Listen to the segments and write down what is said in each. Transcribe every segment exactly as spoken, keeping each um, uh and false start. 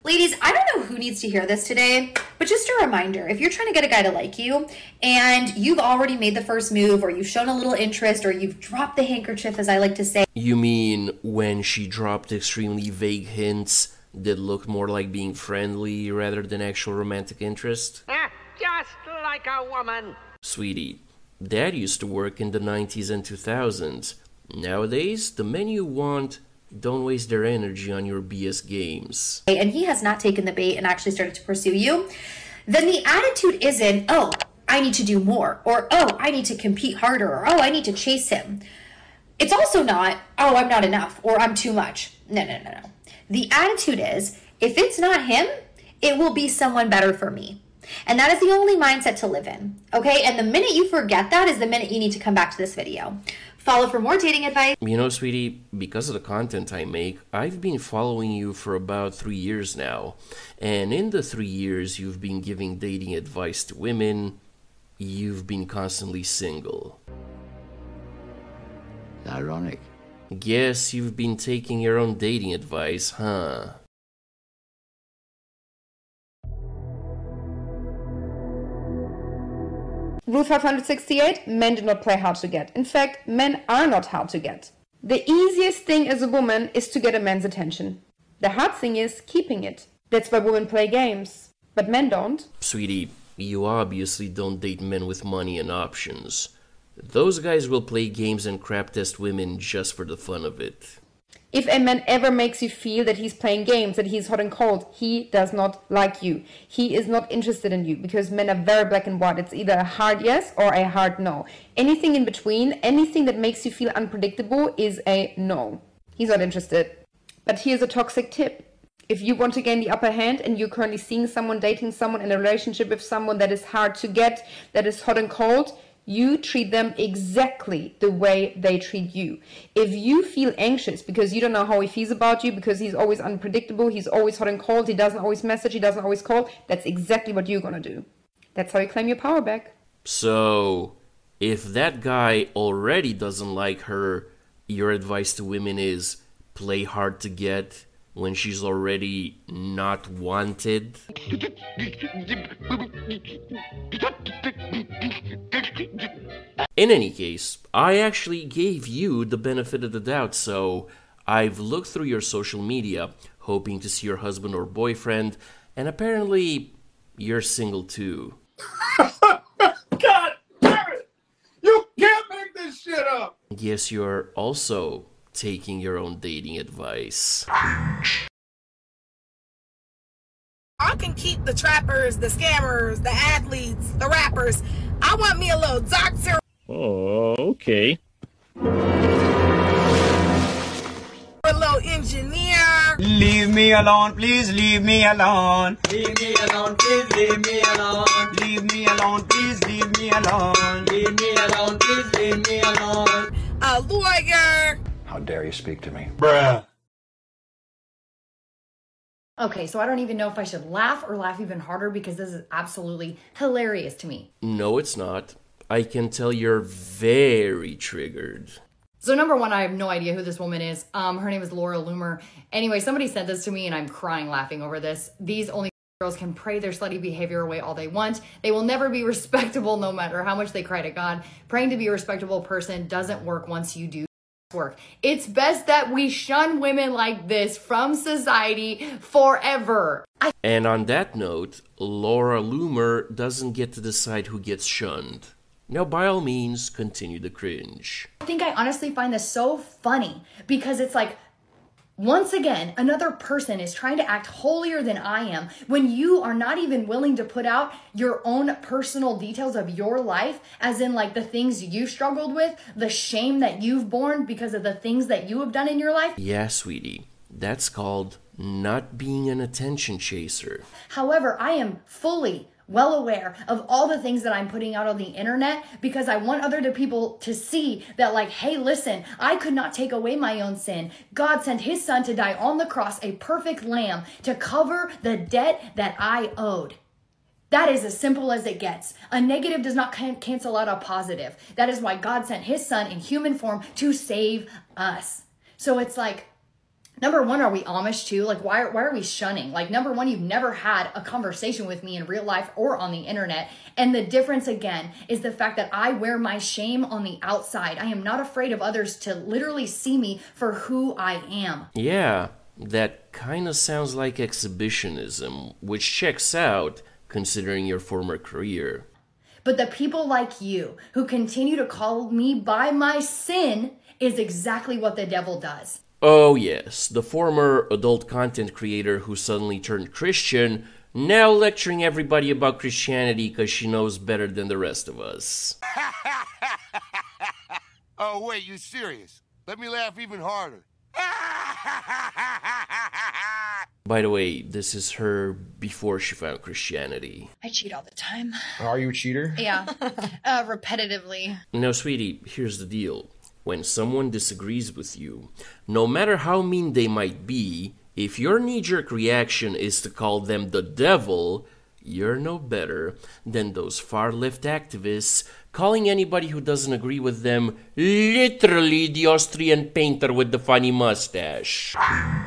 Ladies, I don't know who needs to hear this today, but just a reminder, if you're trying to get a guy to like you and you've already made the first move or you've shown a little interest or you've dropped the handkerchief, as I like to say. You mean when she dropped extremely vague hints that looked more like being friendly rather than actual romantic interest? Ah, just like a woman. Sweetie, that used to work in the nineties and two thousands. Nowadays, the men you want don't waste their energy on your B S games. And he has not taken the bait and actually started to pursue you. Then the attitude isn't, oh, I need to do more, or oh, I need to compete harder, or oh, I need to chase him. It's also not, oh, I'm not enough, or I'm too much. No, no, no, no. The attitude is, if it's not him, it will be someone better for me. And that is the only mindset to live in, okay? And the minute you forget that is the minute you need to come back to this video. Follow for more dating advice. You know, sweetie, because of the content I make, I've been following you for about three years now. And in the three years you've been giving dating advice to women, you've been constantly single. Ironic. Guess you've been taking your own dating advice, huh? Rule five hundred sixty-eight, men do not play hard to get. In fact, men are not hard to get. The easiest thing as a woman is to get a man's attention. The hard thing is keeping it. That's why women play games, but men don't. Sweetie, you obviously don't date men with money and options. Those guys will play games and crap test women just for the fun of it. If a man ever makes you feel that he's playing games, that he's hot and cold, he does not like you. He is not interested in you, because men are very black and white. It's either a hard yes or a hard no. Anything in between, anything that makes you feel unpredictable is a no. He's not interested. But here's a toxic tip. If you want to gain the upper hand and you're currently seeing someone, dating someone, in a relationship with someone that is hard to get, that is hot and cold, you treat them exactly the way they treat you. If you feel anxious because you don't know how he feels about you, because he's always unpredictable, he's always hot and cold, he doesn't always message, he doesn't always call, that's exactly what you're gonna do. That's how you claim your power back. So, if that guy already doesn't like her, your advice to women is play hard to get when she's already not wanted? In any case, I actually gave you the benefit of the doubt, so I've looked through your social media, hoping to see your husband or boyfriend, and apparently you're single too. God damn it! You can't make this shit up! Guess you're also taking your own dating advice. I can keep the trappers, the scammers, the athletes, the rappers. I want me a little doctor. Oh, okay. A little engineer. Leave me alone, please leave me alone. Leave me alone, please leave me alone. Leave me alone, please leave me alone. Leave me alone, please leave me alone. A lawyer. How dare you speak to me? Bruh. Okay, so I don't even know if I should laugh or laugh even harder because this is absolutely hilarious to me. No, it's not. I can tell you're very triggered. So number one, I have no idea who this woman is. Um, her name is Laura Loomer. Anyway, somebody sent this to me and I'm crying laughing over this. These only girls can pray their slutty behavior away all they want. They will never be respectable no matter how much they cry to God. Praying to be a respectable person doesn't work once you do work. It's best that we shun women like this from society forever. I and on that note, Laura Loomer doesn't get to decide who gets shunned. Now, by all means, continue the cringe. I think I honestly find this so funny because it's like, once again, another person is trying to act holier than I am when you are not even willing to put out your own personal details of your life, as in like the things you struggled with, the shame that you've borne because of the things that you have done in your life. Yeah, sweetie, that's called not being an attention chaser. However, I am fully well aware of all the things that I'm putting out on the internet because I want other people to see that, like, hey, listen, I could not take away my own sin. God sent his son to die on the cross, a perfect lamb, to cover the debt that I owed. That is as simple as it gets. A negative does not can- cancel out a positive. That is why God sent his son in human form to save us. So it's like, Number one, are we Amish too? Like, why, why are we shunning? Like, number one, you've never had a conversation with me in real life or on the internet. And the difference, again, is the fact that I wear my shame on the outside. I am not afraid of others to literally see me for who I am. Yeah, that kind of sounds like exhibitionism, which checks out considering your former career. But the people like you who continue to call me by my sin is exactly what the devil does. Oh yes, the former adult content creator who suddenly turned Christian, now lecturing everybody about Christianity because she knows better than the rest of us. Oh wait, you serious? Let me laugh even harder. By the way, this is her before she found Christianity. I cheat all the time. Are you a cheater? Yeah, uh, repetitively. Now, sweetie, here's the deal. When someone disagrees with you, no matter how mean they might be, if your knee-jerk reaction is to call them the devil, you're no better than those far-left activists calling anybody who doesn't agree with them literally the Austrian painter with the funny mustache.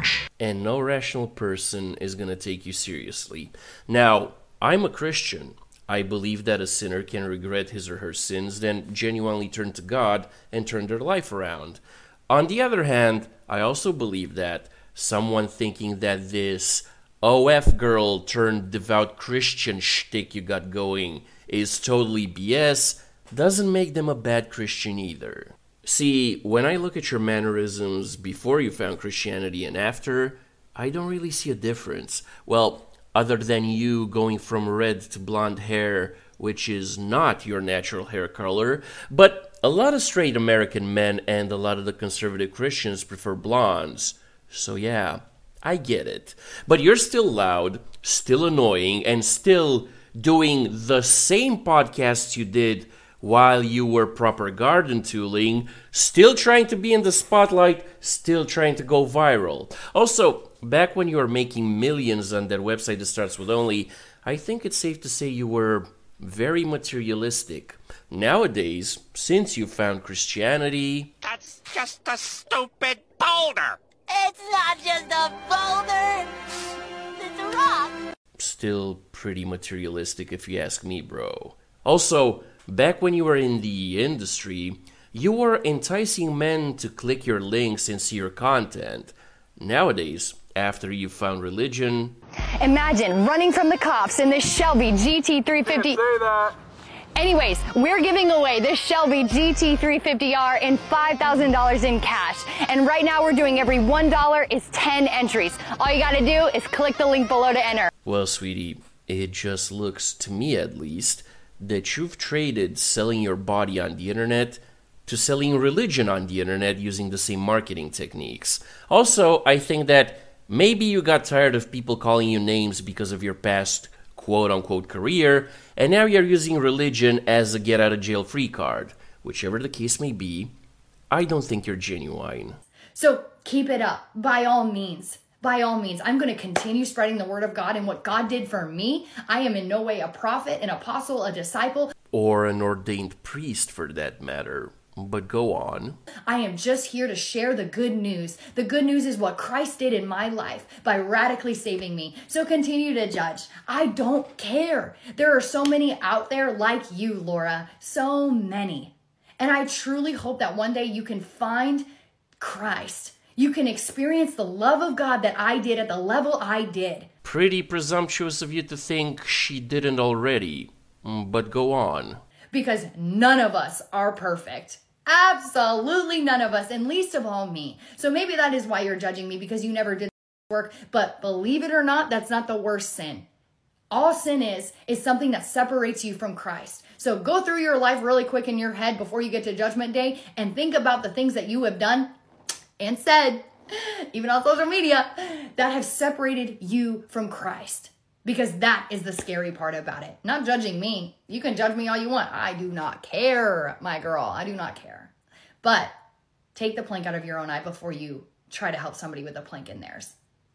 And no rational person is gonna take you seriously. Now, I'm a Christian. I believe that a sinner can regret his or her sins, then genuinely turn to God and turn their life around. On the other hand, I also believe that someone thinking that this O F girl turned devout Christian shtick you got going is totally B S doesn't make them a bad Christian either. See, when I look at your mannerisms before you found Christianity and after, I don't really see a difference. Well, other than you going from red to blonde hair, which is not your natural hair color, but a lot of straight American men and a lot of the conservative Christians prefer blondes. So yeah, I get it. But you're still loud, still annoying, and still doing the same podcasts you did while you were proper garden tooling, still trying to be in the spotlight, still trying to go viral. Also, back when you were making millions on that website that starts with only, I think it's safe to say you were very materialistic. Nowadays, since you found Christianity... That's just a stupid boulder! It's not just a boulder! It's a rock! Still pretty materialistic if you ask me, bro. Also, back when you were in the industry, you were enticing men to click your links and see your content. Nowadays, after you found religion... Imagine running from the cops in this Shelby G T three fifty... Can't say that. Anyways, we're giving away this Shelby G T three fifty R and five thousand dollars in cash. And right now we're doing every one dollar is ten entries. All you gotta do is click the link below to enter. Well, sweetie, it just looks, to me at least, that you've traded selling your body on the internet to selling religion on the internet using the same marketing techniques. Also, I think that maybe you got tired of people calling you names because of your past quote-unquote career, and now you're using religion as a get-out-of-jail-free card. Whichever the case may be, I don't think you're genuine. So keep it up, by all means. By all means, I'm going to continue spreading the word of God and what God did for me. I am in no way a prophet, an apostle, a disciple. Or an ordained priest, for that matter. But go on. I am just here to share the good news. The good news is what Christ did in my life by radically saving me. So continue to judge. I don't care. There are so many out there like you, Laura. So many. And I truly hope that one day you can find Christ. You can experience the love of God that I did at the level I did. Pretty presumptuous of you to think she didn't already. But go on. Because none of us are perfect. Absolutely none of us, and least of all me. So maybe that is why you're judging me, because you never did the work. But believe it or not, that's not the worst sin. All sin is, is something that separates you from Christ. So go through your life really quick in your head before you get to Judgment Day and think about the things that you have done and said, even on social media, that have separated you from Christ. Because that is the scary part about it. Not judging me. You can judge me all you want. I do not care, my girl. I do not care. But take the plank out of your own eye before you try to help somebody with a plank in theirs.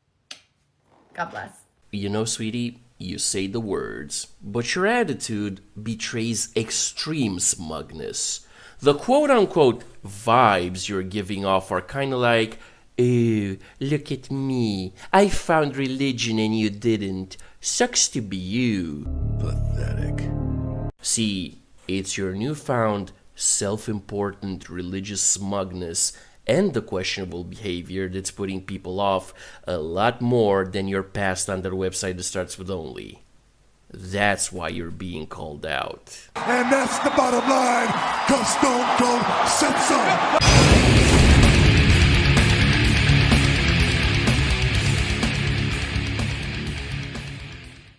God bless. You know, sweetie, you say the words, but your attitude betrays extreme smugness. The quote-unquote vibes you're giving off are kind of like Oh, look at me. I found religion and you didn't. Sucks to be you. Pathetic. See, it's your newfound self-important religious smugness and the questionable behavior that's putting people off a lot more than your past on their website that starts with only. That's why you're being called out. And that's the bottom line, 'cause Stone Cold sets